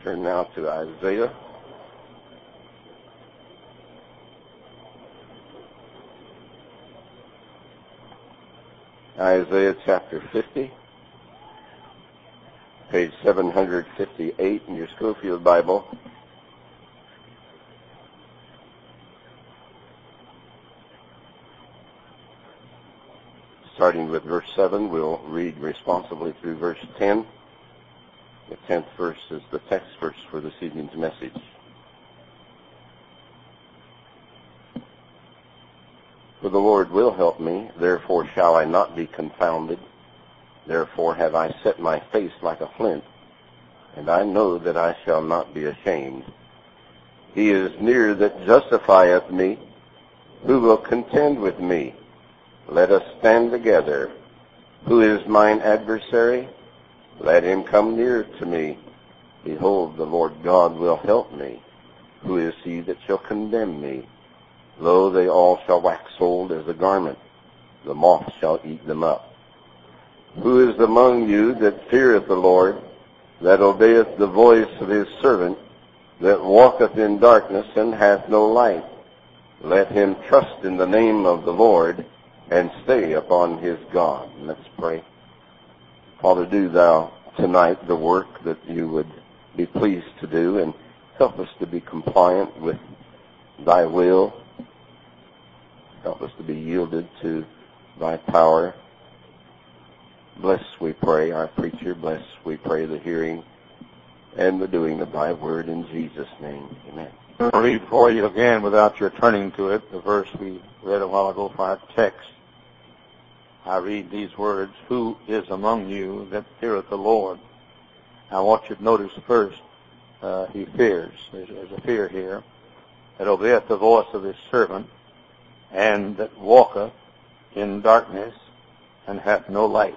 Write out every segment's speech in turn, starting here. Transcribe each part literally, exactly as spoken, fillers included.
Turn now to Isaiah. Isaiah chapter fifty, page seven hundred fifty-eight in your Schofield Bible. Starting with verse seven, we'll read responsively through verse ten. The tenth verse is the text verse for this evening's message. For the Lord will help me, therefore shall I not be confounded. Therefore have I set my face like a flint, and I know that I shall not be ashamed. He is near that justifieth me. Who will contend with me? Let us stand together. Who is mine adversary? Let him come near to me. Behold, the Lord God will help me. Who is he that shall condemn me? Lo, they all shall wax old as a garment. The moth shall eat them up. Who is among you that feareth the Lord, that obeyeth the voice of his servant, that walketh in darkness and hath no light? Let him trust in the name of the Lord, and stay upon his God. Let's pray. Father, do thou tonight the work that you would be pleased to do, and help us to be compliant with thy will. Help us to be yielded to thy power. Bless, we pray, our preacher. Bless, we pray, the hearing and the doing of thy word in Jesus' name. Amen. I'll read for you again without your turning to it, the verse we read a while ago for our text. I read these words, who is among you that feareth the Lord? I want you to notice first, uh, he fears. There's, there's a fear here. That obeyeth the voice of his servant, and that walketh in darkness, and hath no light.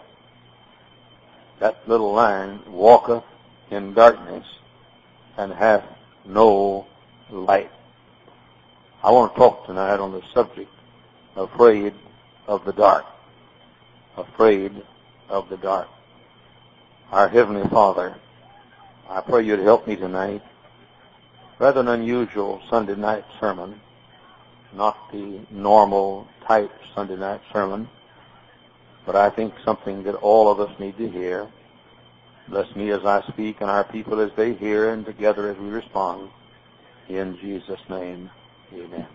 That little line, walketh in darkness, and hath no light. I want to talk tonight on the subject, afraid of the dark. Afraid of the dark. Our Heavenly Father, I pray you'd help me tonight. Rather an unusual Sunday night sermon, not the normal type Sunday night sermon, but I think something that all of us need to hear. Bless me as I speak and our people as they hear, and together as we respond. In Jesus' name, amen.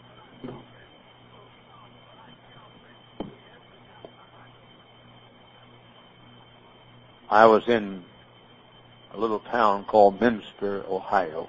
I was in a little town called Minster, Ohio.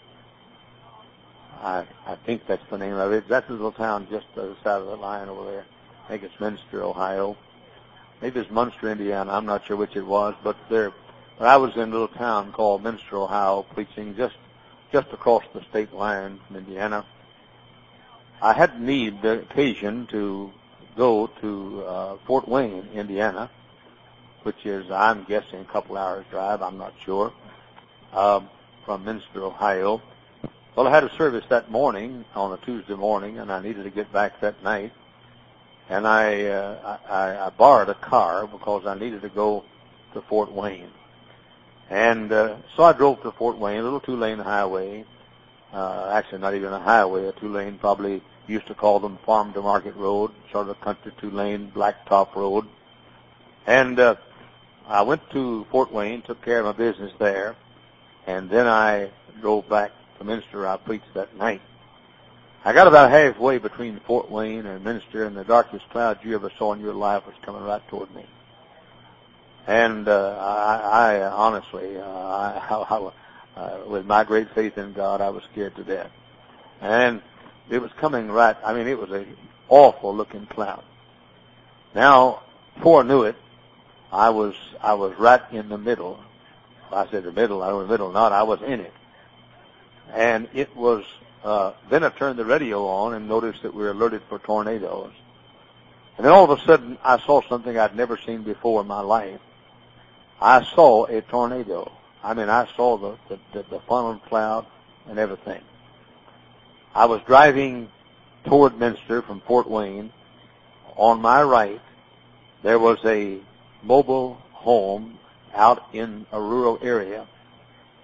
I I think that's the name of it. That's a little town just the other side of the line over there. I think it's Minster, Ohio. Maybe it's Munster, Indiana. I'm not sure which it was, but there. But I was in a little town called Minster, Ohio, preaching just just across the state line from Indiana. I had need the occasion to go to uh, Fort Wayne, Indiana, which is, I'm guessing, a couple hours drive, I'm not sure, um, from Minster, Ohio. Well, I had a service that morning, on a Tuesday morning, and I needed to get back that night. And I, uh, I, I borrowed a car because I needed to go to Fort Wayne. And uh, so I drove to Fort Wayne, a little two-lane highway, uh, actually not even a highway, a two-lane, probably used to call them farm-to-market road, sort of a country two-lane blacktop road. And uh, I went to Fort Wayne, took care of my business there, and then I drove back to Minster. I preached that night. I got about halfway between Fort Wayne and Minster, and the darkest cloud you ever saw in your life was coming right toward me. And uh, I, I honestly, uh, I, I, uh, with my great faith in God, I was scared to death. And it was coming right, I mean, it was an awful-looking cloud. Now, before I knew it, I was I was right in the middle. I said the middle, I don't know the middle, not, I was in it. And it was, uh, then I turned the radio on and noticed that we were alerted for tornadoes. And then all of a sudden, I saw something I'd never seen before in my life. I saw a tornado. I mean, I saw the, the, the, the funnel cloud and everything. I was driving toward Minster from Fort Wayne. On my right, there was a mobile home out in a rural area.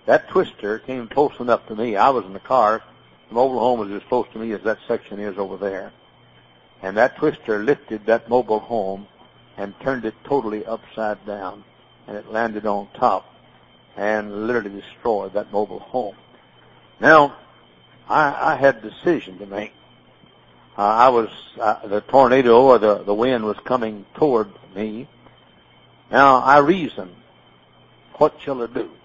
that twister came close enough to me. I was in the car. The mobile home was as close to me as that section is over there. And that twister lifted that mobile home and turned it totally upside down. And it landed on top and literally destroyed that mobile home. Now, I, I had a decision to make. Uh, I was, uh, the tornado or the, the wind was coming toward me. Now, I reasoned, what shall I do?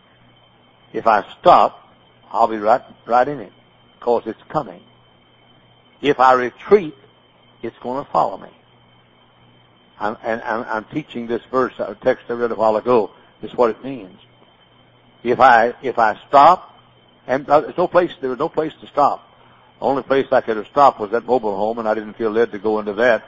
If I stop, I'll be right, right in it, because it's coming. If I retreat, it's going to follow me. I'm, and I'm, I'm teaching this verse, a text I read a while ago. This is what it means. If I, if I stop, and uh, there's no place, there was no place to stop. The only place I could have stopped was that mobile home, and I didn't feel led to go into that.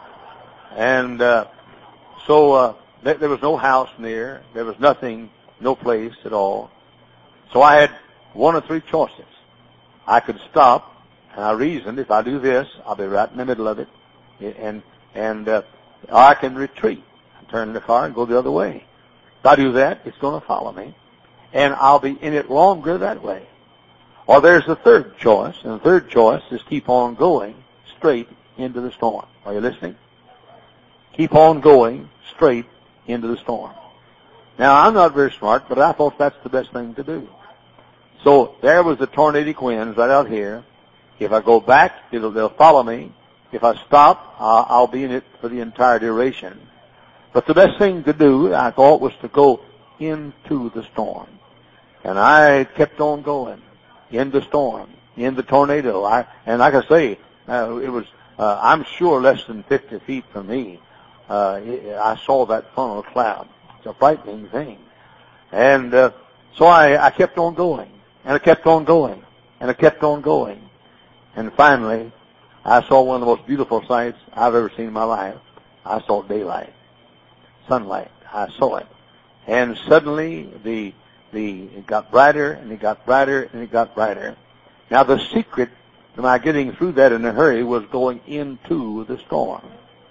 And uh, so uh, th- there was no house near. There was nothing, no place at all. So I had one of three choices. I could stop, and I reasoned, if I do this, I'll be right in the middle of it. And and uh, or I can retreat and turn the car and go the other way. If I do that, it's going to follow me, and I'll be in it longer that way. Or there's the third choice, and the third choice is keep on going straight into the storm. Are you listening? Keep on going straight into the storm. Now, I'm not very smart, but I thought that's the best thing to do. So there was the tornadic winds right out here. If I go back, it'll, they'll follow me. If I stop, uh, I'll be in it for the entire duration. But the best thing to do, I thought, was to go into the storm. And I kept on going. In the storm, in the tornado. I, and like I say, uh, it was, uh, I'm sure less than fifty feet from me. Uh, I saw that funnel cloud. It's a frightening thing. And, uh, so I, I kept on going, and I kept on going, and I kept on going. And finally, I saw one of the most beautiful sights I've ever seen in my life. I saw daylight, sunlight. I saw it. And suddenly the, The, it got brighter, and it got brighter, and it got brighter. Now, the secret to my getting through that in a hurry was going into the storm.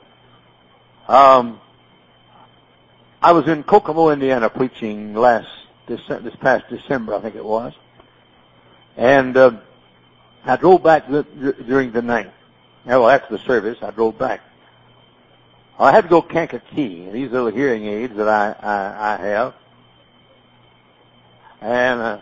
Um, I was in Kokomo, Indiana, preaching last this, this past December, I think it was, and uh, I drove back the, during the night. Well, after the service, I drove back. I had to go Kankakee. These little hearing aids that I I, I have. And uh,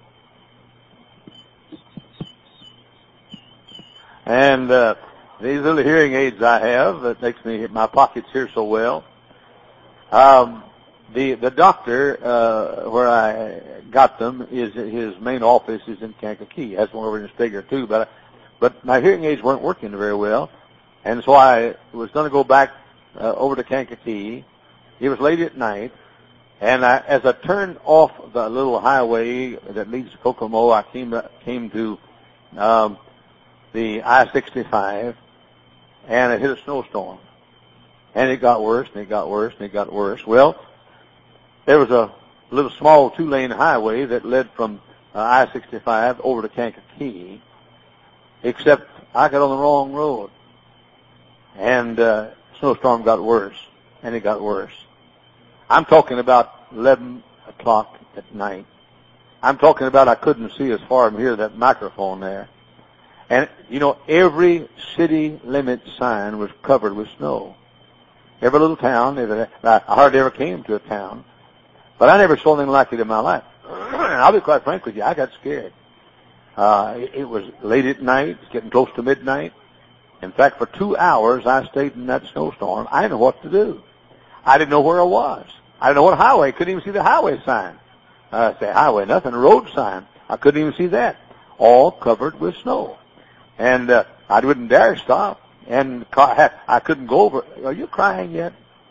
and uh, these little hearing aids I have that makes me hit my pockets hear so well. Um, the the doctor uh, where I got them is his main office is in Kankakee. He has one over in Steger too, but but my hearing aids weren't working very well, and so I was going to go back uh, over to Kankakee. It was late at night. And I, as I turned off the little highway that leads to Kokomo, I came came to um, the I sixty-five, and it hit a snowstorm. And it got worse, and it got worse, and it got worse. Well, there was a little small two-lane highway that led from uh, I sixty-five over to Kankakee, except I got on the wrong road. And uh, snowstorm got worse, and it got worse. I'm talking about eleven o'clock at night. I'm talking about I couldn't see as far from here, that microphone there. And, you know, every city limit sign was covered with snow. Every little town, every, I hardly ever came to a town. But I never saw anything like it in my life. And I'll be quite frank with you, I got scared. Uh, it, it was late at night, it's getting close to midnight. In fact, for two hours I stayed in that snowstorm. I didn't know what to do. I didn't know where I was. I didn't know what highway. Couldn't even see the highway sign. Uh, I say highway, nothing. A road sign. I couldn't even see that. All covered with snow. And uh, I wouldn't dare stop. And car, I couldn't go over. Are you crying yet?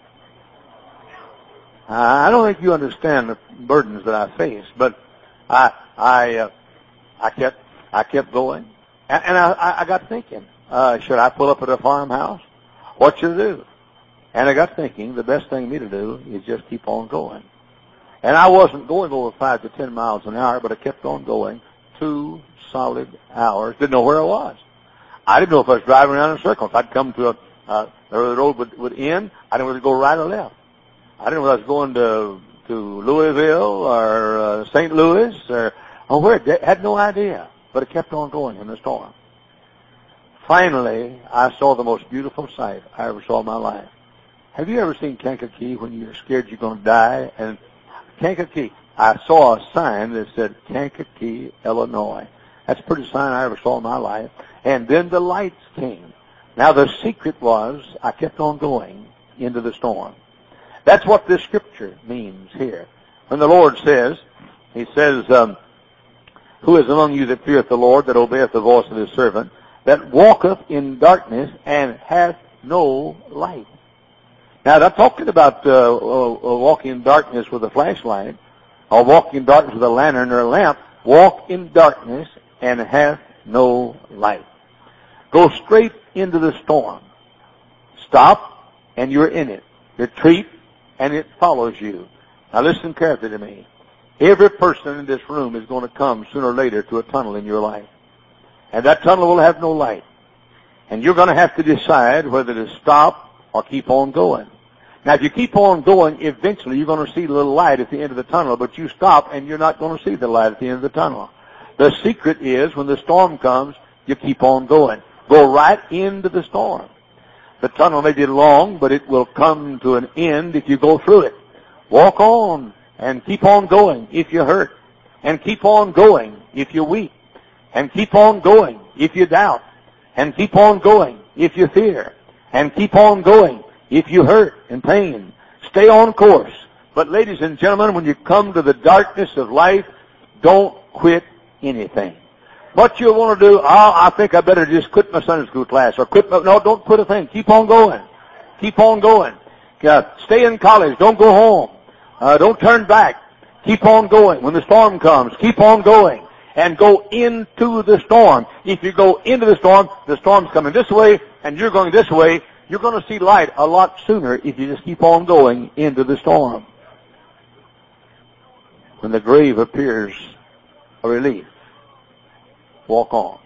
Uh, I don't think you understand the burdens that I face. But I, I, uh, I kept, I kept going, and, and I, I got thinking: uh, should I pull up at a farmhouse? What should I do? And I got thinking, the best thing for me to do is just keep on going. And I wasn't going over five to ten miles an hour, but I kept on going two solid hours. Didn't know where I was. I didn't know if I was driving around in circles. I'd come to a, uh, where the road would, would end. I didn't know whether to go right or left. I didn't know whether I was going to, to Louisville or uh, Saint Louis or, or where. I had no idea, but it kept on going in the storm. Finally, I saw the most beautiful sight I ever saw in my life. Have you ever seen Kankakee when you're scared you're going to die? And Kankakee, I saw a sign that said Kankakee, Illinois. That's the prettiest sign I ever saw in my life. And then the lights came. Now the secret was I kept on going into the storm. That's what this scripture means here. When the Lord says, He says, um, who is among you that feareth the Lord, that obeyeth the voice of His servant, that walketh in darkness and hath no light? Now, I'm talking about uh, uh, walking in darkness with a flashlight, or walking in darkness with a lantern or a lamp. Walk in darkness and have no light. Go straight into the storm. Stop, and you're in it. Retreat, and it follows you. Now, listen carefully to me. Every person in this room is going to come sooner or later to a tunnel in your life. And that tunnel will have no light. And you're going to have to decide whether to stop or keep on going. Now, if you keep on going, eventually you're going to see a little light at the end of the tunnel, but you stop and you're not going to see the light at the end of the tunnel. The secret is when the storm comes, you keep on going. Go right into the storm. The tunnel may be long, but it will come to an end if you go through it. Walk on and keep on going if you hurt, and keep on going if you're weak, and keep on going if you doubt, and keep on going if you fear, and keep on going if you hurt and pain. Stay on course. But ladies and gentlemen, when you come to the darkness of life, don't quit anything. What you want to do, oh, I think I better just quit my Sunday school class, or quit my, no, don't quit a thing. Keep on going. Keep on going. Uh, stay in college. Don't go home. Uh, don't turn back. Keep on going. When the storm comes, keep on going. And go into the storm. If you go into the storm, the storm's coming this way, and you're going this way, you're going to see light a lot sooner if you just keep on going into the storm. When the grave appears a relief, walk on.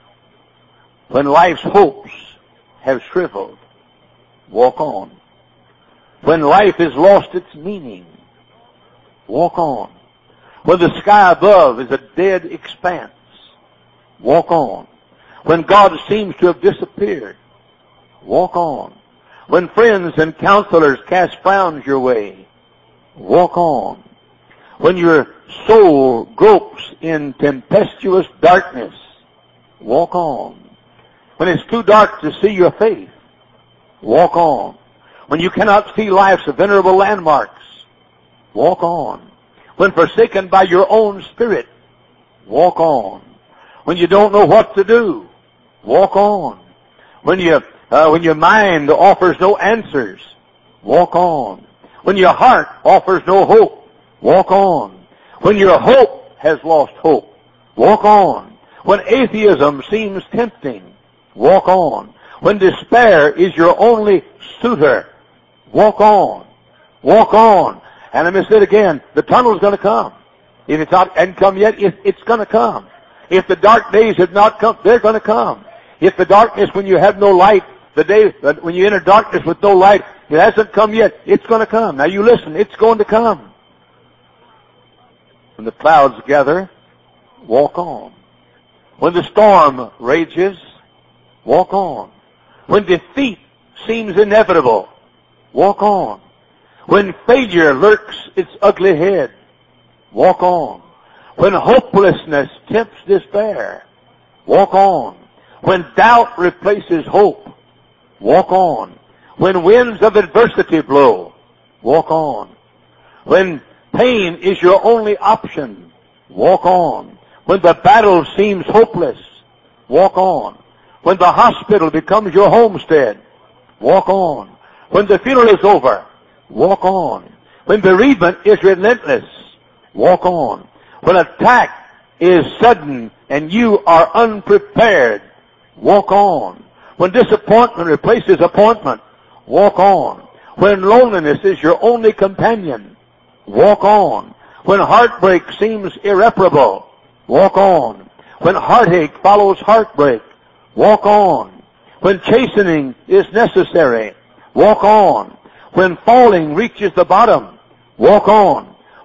When life's hopes have shriveled, walk on. When life has lost its meaning, walk on. When the sky above is a dead expanse, walk on. When God seems to have disappeared, walk on. When friends and counselors cast frowns your way, walk on. When your soul gropes in tempestuous darkness, walk on. When it's too dark to see your faith, walk on. When you cannot see life's venerable landmarks, walk on. When forsaken by your own spirit, walk on. When you don't know what to do, walk on. When you Uh, when your mind offers no answers, walk on. When your heart offers no hope, walk on. When your hope has lost hope, walk on. When atheism seems tempting, walk on. When despair is your only suitor, walk on. Walk on. And let me say it again, the tunnel is going to come. If it's not hadn't come yet, it, it's going to come. If the dark days have not come, they're going to come. If the darkness when you have no light, the day when you enter darkness with no light, it hasn't come yet, it's going to come. Now you listen, it's going to come. When the clouds gather, walk on. When the storm rages, walk on. When defeat seems inevitable, walk on. When failure lurks its ugly head, walk on. When hopelessness tempts despair, walk on. When doubt replaces hope, walk on. When winds of adversity blow, walk on. When pain is your only option, walk on. When the battle seems hopeless, walk on. When the hospital becomes your homestead, walk on. When the funeral is over, walk on. When bereavement is relentless, walk on. When attack is sudden and you are unprepared, walk on. When disappointment replaces appointment, walk on. When loneliness is your only companion, walk on. When heartbreak seems irreparable, walk on. When heartache follows heartbreak, walk on. When chastening is necessary, walk on. When falling reaches the bottom, walk on.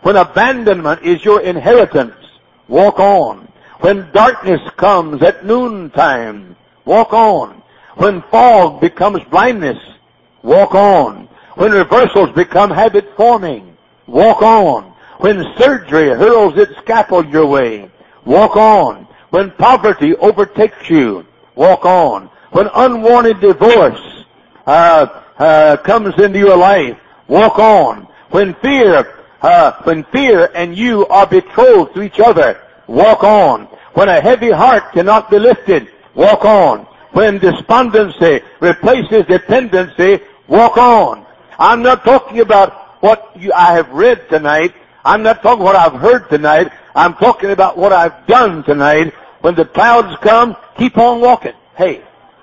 When abandonment is your inheritance, walk on. When darkness comes at noontime, walk on. When fog becomes blindness, walk on. When reversals become habit-forming, walk on. When surgery hurls its scaffold your way, walk on. When poverty overtakes you, walk on. When unwanted divorce uh, uh, comes into your life, walk on. When fear, uh, when fear and you are betrothed to each other, walk on. When a heavy heart cannot be lifted, walk on. When despondency replaces dependency, walk on. I'm not talking about what you, I have read tonight. I'm not talking what I've heard tonight. I'm talking about what I've done tonight. When the clouds come, keep on walking. Hey,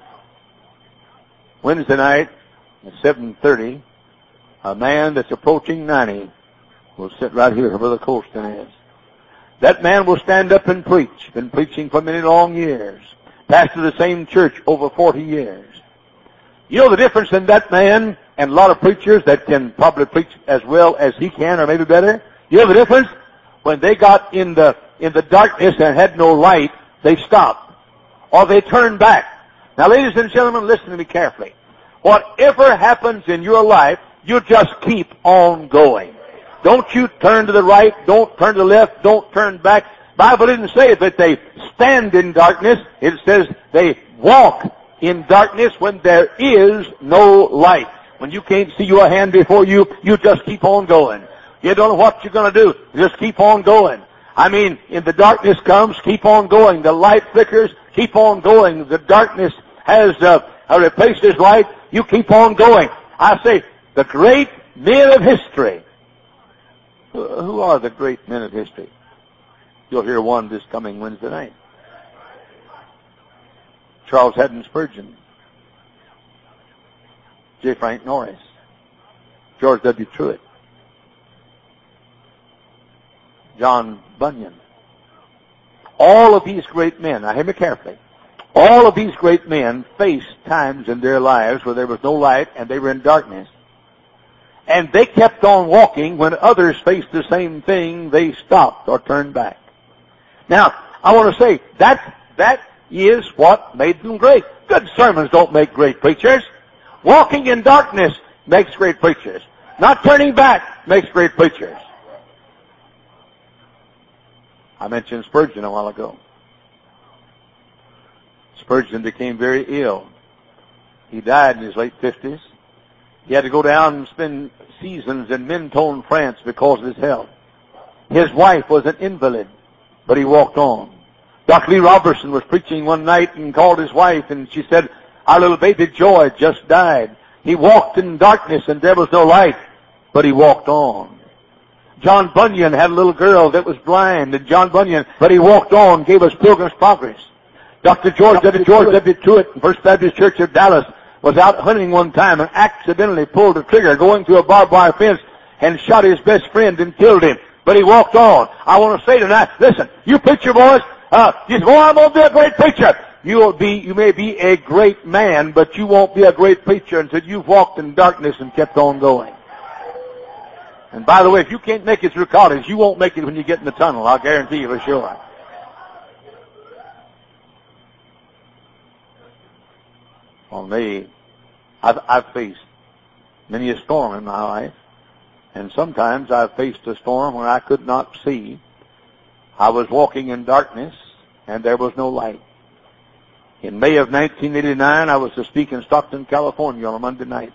Wednesday night at seven thirty, a man that's approaching ninety will sit right here where Brother Colston is. That man will stand up and preach. Been preaching for many long years. Pastored the same church over forty years. You know the difference in that man and a lot of preachers that can probably preach as well as he can or maybe better? You know the difference? When they got in the in the darkness and had no light, they stopped. Or they turned back. Now, ladies and gentlemen, listen to me carefully. Whatever happens in your life, you just keep on going. Don't you turn to the right, don't turn to the left, don't turn back. The Bible didn't say that they stand in darkness. It says they walk in darkness when there is no light. When you can't see your hand before you, you just keep on going. You don't know what you're going to do. Just keep on going. I mean, if the darkness comes, keep on going. The light flickers, keep on going. The darkness has uh, replaced his light. You keep on going. I say, the great men of history. Who are the great men of history? You'll hear one this coming Wednesday night. Charles Haddon Spurgeon, J. Frank Norris, George W. Truett, John Bunyan. All of these great men, now hear me carefully, all of these great men faced times in their lives where there was no light and they were in darkness. And they kept on walking. When others faced the same thing, they stopped or turned back. Now, I want to say, that that is what made them great. Good sermons don't make great preachers. Walking in darkness makes great preachers. Not turning back makes great preachers. I mentioned Spurgeon a while ago. Spurgeon became very ill. He died in his late fifties. He had to go down and spend seasons in Mentone, France because of his health. His wife was an invalid, but he walked on. Doctor Lee Robertson was preaching one night and called his wife, and she said, "Our little baby Joy just died." He walked in darkness and there was no light, but he walked on. John Bunyan had a little girl that was blind, and John Bunyan, but he walked on, gave us Pilgrim's Progress. Doctor George W. George W. Truett in First Baptist Church of Dallas was out hunting one time and accidentally pulled the trigger going through a barbed wire fence and shot his best friend and killed him. But he walked on. I want to say tonight, listen, you preacher boys, uh, you say, "Oh, I'm going to be a great preacher." You will be, you may be a great man, but you won't be a great preacher until you've walked in darkness and kept on going. And by the way, if you can't make it through college, you won't make it when you get in the tunnel. I'll guarantee you for sure. On me, I've, I've faced many a storm in my life, and sometimes I've faced a storm where I could not see. I was walking in darkness, and there was no light. In May of nineteen eighty-nine, I was to speak in Stockton, California on a Monday night.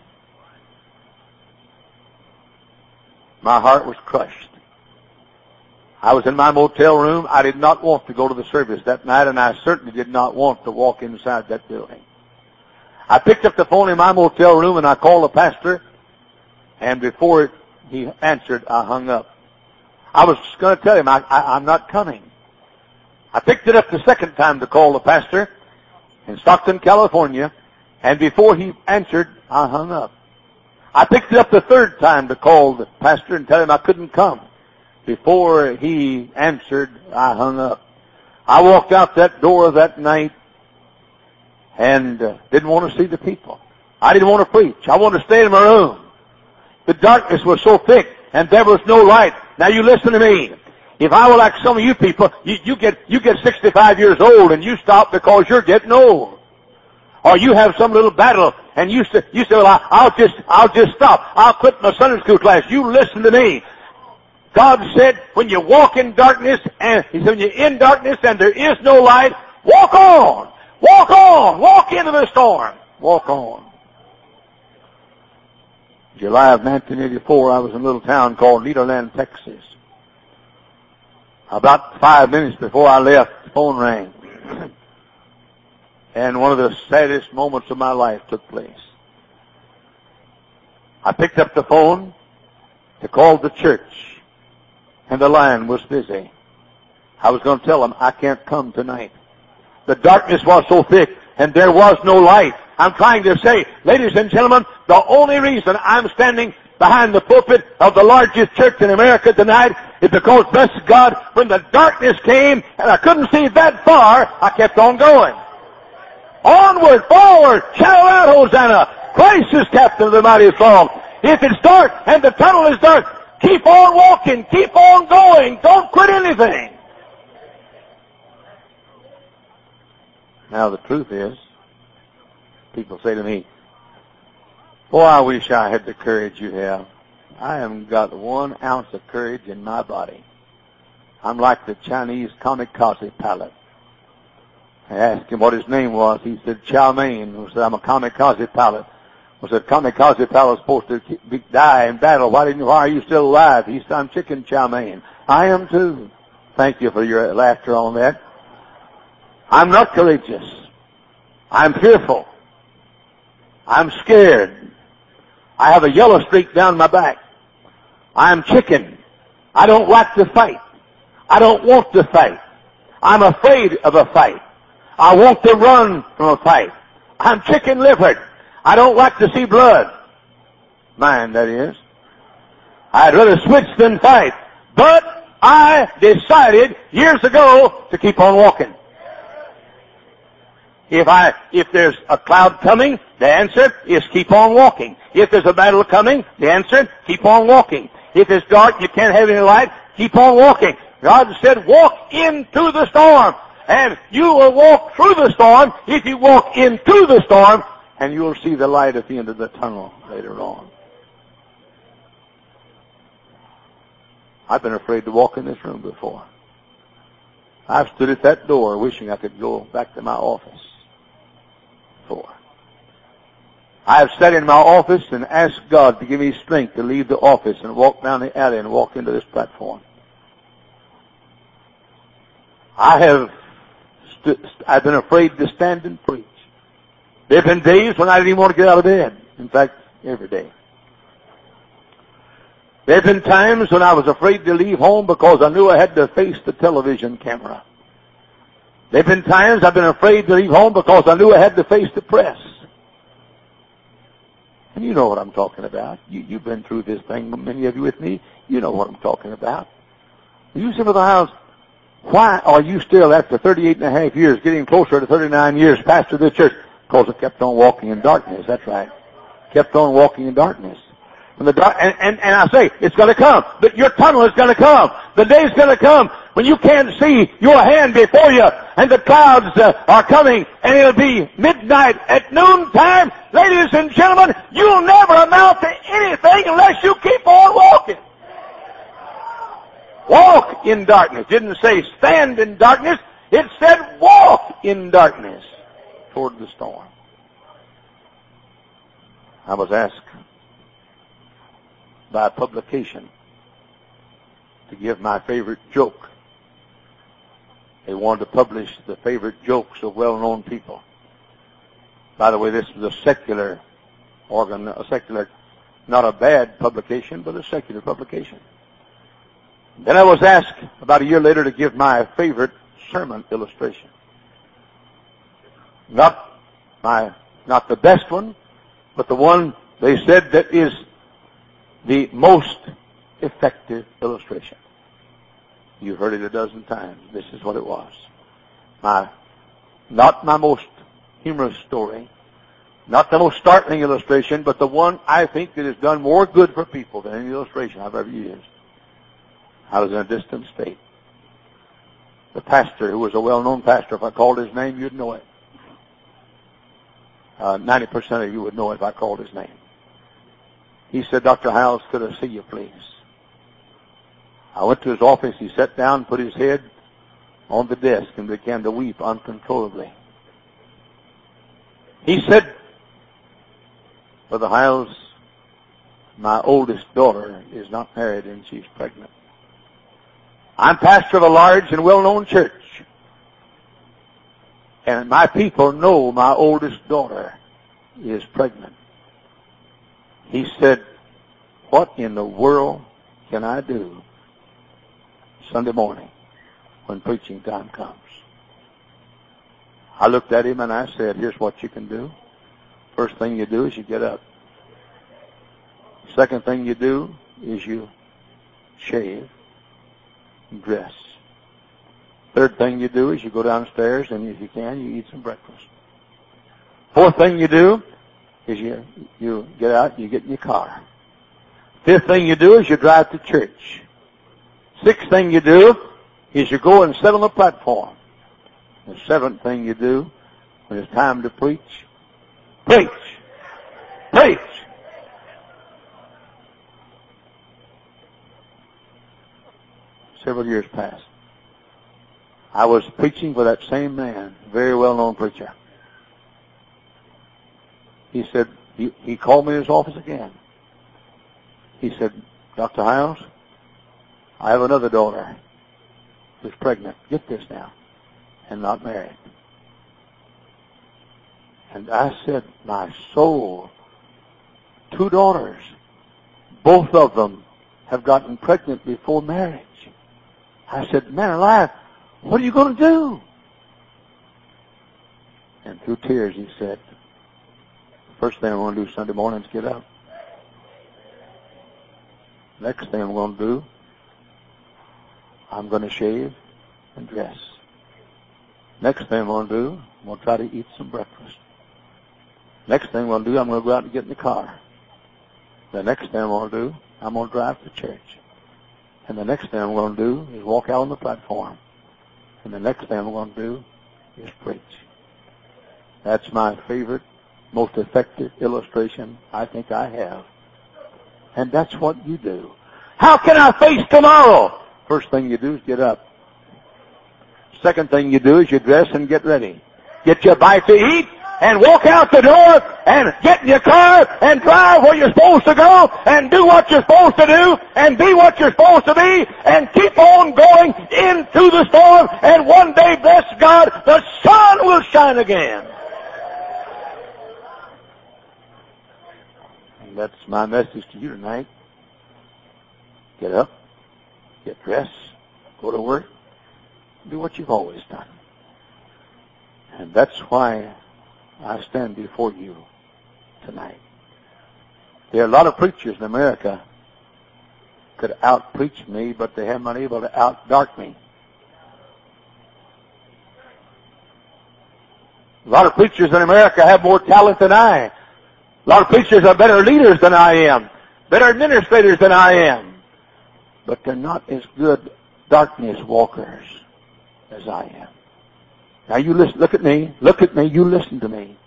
My heart was crushed. I was in my motel room. I did not want to go to the service that night, and I certainly did not want to walk inside that building. I picked up the phone in my motel room, and I called the pastor, and before he answered, I hung up. I was going to tell him, I, I, I'm not coming. I picked it up the second time to call the pastor in Stockton, California, and before he answered, I hung up. I picked it up the third time to call the pastor and tell him I couldn't come. Before he answered, I hung up. I walked out that door that night and uh, didn't want to see the people. I didn't want to preach. I wanted to stay in my room. The darkness was so thick and there was no light. Now you listen to me. If I were like some of you people, you, you get you get sixty-five years old and you stop because you're getting old. Or you have some little battle and you say, you say, well, I, I'll just, I'll just stop. I'll quit my Sunday school class. You listen to me. God said, when you walk in darkness, and He said, when you're in darkness and there is no light, walk on. Walk on. Walk into the storm. Walk on. July of nineteen eighty-four, I was in a little town called Nederland, Texas. About five minutes before I left, the phone rang. And one of the saddest moments of my life took place. I picked up the phone to call the church, and the line was busy. I was going to tell them, I can't come tonight. The darkness was so thick, and there was no light. I'm trying to say, ladies and gentlemen, the only reason I'm standing behind the pulpit of the largest church in America tonight is because, bless God, when the darkness came and I couldn't see that far, I kept on going. Onward, forward, shout out, Hosanna. Christ is captain of the mighty throng. If it's dark and the tunnel is dark, keep on walking, keep on going. Don't quit anything. Now the truth is, people say to me, boy, I wish I had the courage you have. I haven't got one ounce of courage in my body. I'm like the Chinese kamikaze pilot. I asked him what his name was. He said, Chow Mein. I said, I'm a kamikaze pilot. I said, kamikaze pilot is supposed to be, die in battle. Why didn't you, why are you still alive? He said, I'm chicken Chow Mein. I am too. Thank you for your laughter on that. I'm not courageous. I'm fearful. I'm scared. I have a yellow streak down my back. I'm chicken. I don't like to fight. I don't want to fight. I'm afraid of a fight. I want to run from a fight. I'm chicken-livered. I don't like to see blood. Mine, that is. I'd rather switch than fight. But I decided years ago to keep on walking. If I, if there's a cloud coming, the answer is keep on walking. If there's a battle coming, the answer, keep on walking. If it's dark, you can't have any light, keep on walking. God said, walk into the storm. And you will walk through the storm if you walk into the storm, and you'll see the light at the end of the tunnel later on. I've been afraid to walk in this room before. I've stood at that door wishing I could go back to my office. Before. I have sat in my office and asked God to give me strength to leave the office and walk down the alley and walk into this platform. I have st- I've been afraid to stand and preach. There have been days when I didn't even want to get out of bed. In fact, every day. There have been times when I was afraid to leave home because I knew I had to face the television camera. There have been times I've been afraid to leave home because I knew I had to face the press. And you know what I'm talking about. You, you've been through this thing, many of you with me. You know what I'm talking about. You say to the house, why are you still, after thirty-eight and a half years, getting closer to thirty-nine years, pastor of the church? Because I kept on walking in darkness. That's right. Kept on walking in darkness. When the dark, and, and, and I say, it's going to come. But your tunnel is going to come. The day's going to come when you can't see your hand before you, and the clouds uh, are coming, and it'll be midnight at noontime. Ladies and gentlemen, you'll never amount to anything unless you keep on walking. Walk in darkness. It didn't say stand in darkness. It said walk in darkness toward the storm. I was asked by a publication to give my favorite joke. They wanted to publish the favorite jokes of well-known people. By the way, this was a secular organ, a secular, not a bad publication, but a secular publication. Then I was asked about a year later to give my favorite sermon illustration. Not my, not the best one, but the one they said that is the most effective illustration. You've heard it a dozen times. This is what it was. My, not my most humorous story, not the most startling illustration, but the one I think that has done more good for people than any illustration I've ever used. I was in a distant state. The pastor, who was a well-known pastor, if I called his name, you'd know it. Uh, ninety percent of you would know it if I called his name. He said, Doctor Hiles, could I see you, please? I went to his office. He sat down, put his head on the desk, and began to weep uncontrollably. He said, Brother Hiles, my oldest daughter is not married and she's pregnant. I'm pastor of a large and well-known church, and my people know my oldest daughter is pregnant. He said, what in the world can I do Sunday morning when preaching time comes? I looked at him and I said, here's what you can do. First thing you do is you get up. Second thing you do is you shave and dress. Third thing you do is you go downstairs and if you can, you eat some breakfast. Fourth thing you do is you, you get out, you get in your car. Fifth thing you do is you drive to church. Sixth thing you do is you go and sit on the platform. The seventh thing you do when it's time to preach, preach, preach. Several years passed. I was preaching for that same man, very well-known preacher. He said, he, he called me in his office again. He said, Doctor Hiles, I have another daughter who's pregnant. Get this now. And not married. And I said, my soul, two daughters, both of them have gotten pregnant before marriage. I said, man alive, what are you going to do? And through tears he said, first thing I'm going to do Sunday morning is get up. Next thing I'm going to do, I'm going to shave and dress. Next thing I'm going to do, I'm going to try to eat some breakfast. Next thing I'm going to do, I'm going to go out and get in the car. The next thing I'm going to do, I'm going to drive to church. And the next thing I'm going to do is walk out on the platform. And the next thing I'm going to do is preach. That's my favorite, most effective illustration I think I have. And that's what you do. How can I face tomorrow? First thing you do is get up. Second thing you do is you dress and get ready. Get your bite to eat and walk out the door and get in your car and drive where you're supposed to go and do what you're supposed to do and be what you're supposed to be and keep on going into the storm, and one day, bless God, the sun will shine again. And that's my message to you tonight. Get up, get dressed, go to work, do what you've always done. And that's why I stand before you tonight. There are a lot of preachers in America could out-preach me, but they haven't been able to out-dark me. A lot of preachers in America have more talent than I. A lot of preachers are better leaders than I am, better administrators than I am, but they're not as good darkness walkers as I am. Now you listen, look at me, look at me, you listen to me.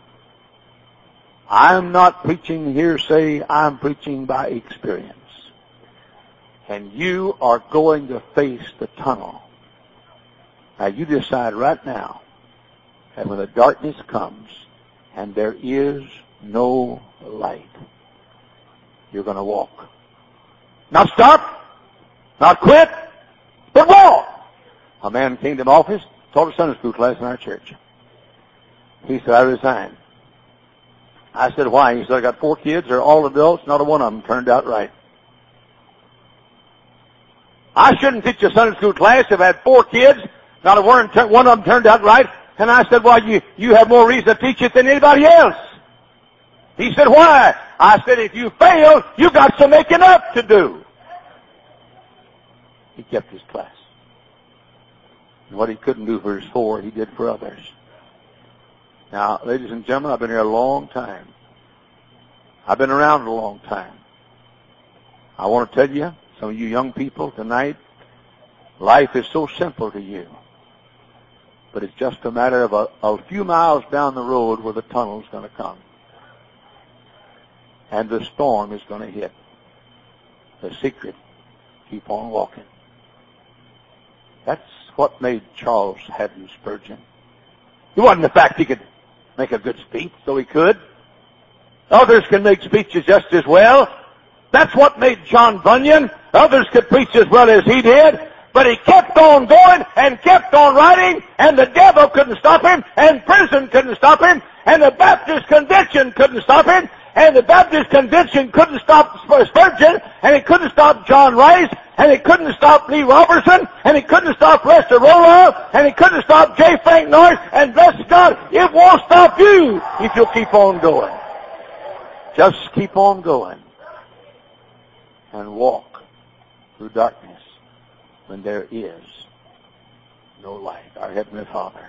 I'm not preaching hearsay, I'm preaching by experience. And you are going to face the tunnel. Now you decide right now that when the darkness comes and there is no light, you're going to walk. Not stop, not quit, but walk. A man came to my office, taught a Sunday school class in our church. He said, I resign. I said, why? He said, I got four kids. They're all adults. Not a one of them turned out right. I shouldn't teach a Sunday school class if I had four kids. Not a one, one of them turned out right. And I said, well, you, you have more reason to teach it than anybody else. He said, why? I said, if you fail, you got some making up to do. He kept his class. And what he couldn't do for his four, he did for others. Now, ladies and gentlemen, I've been here a long time. I've been around a long time. I want to tell you, Some of you young people tonight, life is so simple to you. But it's just a matter of a, a few miles down the road where the tunnel's going to come. And the storm is going to hit. The secret, keep on walking. That's what made Charles Haddon Spurgeon. It wasn't the fact he could make a good speech, though he could. Others can make speeches just as well. That's what made John Bunyan. Others could preach as well as he did. But he kept on going and kept on writing, and the devil couldn't stop him, and prison couldn't stop him, and the Baptist Convention couldn't stop him, and the Baptist Convention couldn't stop Spurgeon, and it couldn't stop John Rice, and it couldn't stop Lee Robertson, and it couldn't stop Lester Roloff, and it couldn't stop J. Frank Norris, and bless God, it won't stop you if you'll keep on going. Just keep on going and walk through darkness when there is no light. Our Heavenly Father,